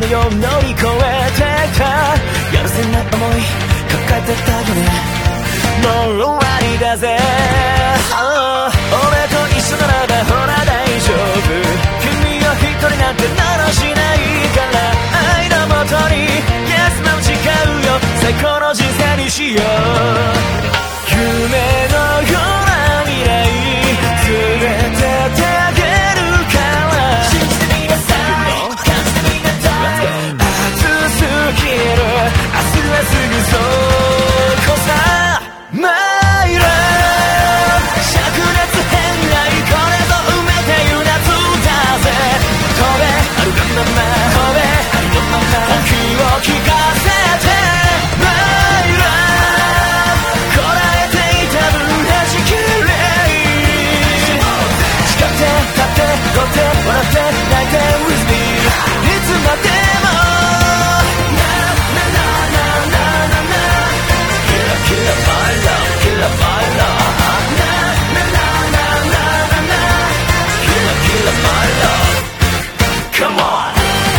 のよう乗り越えてたやるせない思い抱えてたよね。もう終わりだぜ、俺と一緒ならばほら大丈夫。君を一人なんてなどしないから愛のもとに Yes も誓うよ、最高の人生にしよう。夢のような未来連れてってあげるから信じてみなさい、感じてみなさい。熱すぎる明日はすぐそこさ。My love 灼熱変愛これぞ埋めてゆ夏だぜ。飛べあるがまま飛べありのまま本気を聞かせて My love こらえていた分はじきれ誓って立って踊って笑って泣いて With me いつまでもななななななな Killer killer my love killer my love na na na na na na killer killer my love come on。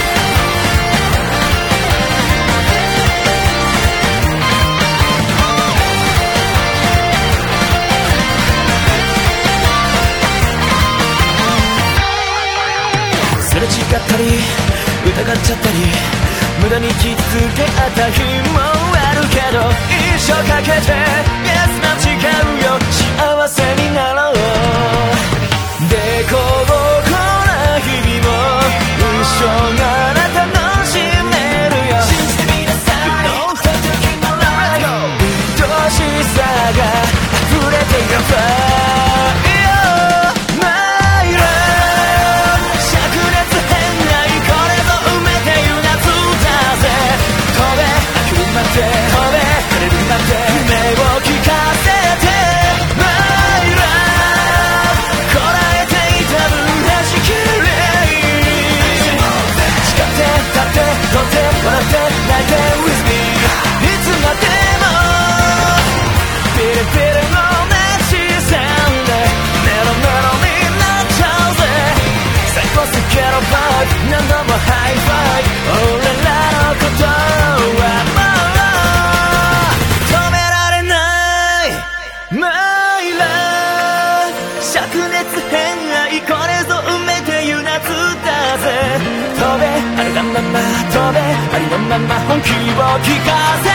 すれ違ったり疑っちゃったり無駄に傷つけ合った日もあるけど一生かけて Yes 間違うよ幸せになろう。でこぼこな日々も一緒なら楽しめるよ。信じてみなさい、No時のライド愛しさが溢れている飛べ晴れるまで夢を聞かせて My love こらえていた分はじきれ誓って立って飛んで笑って泣いて With me いつまでもピリピリの熱線でメロメロになっちゃうぜ。最高すぎるバイブ何度もハイファイブ俺らのことは灼熱変愛これぞ埋めてゆ夏だぜ。飛べあるがまま飛べありのまま本気を聞かせ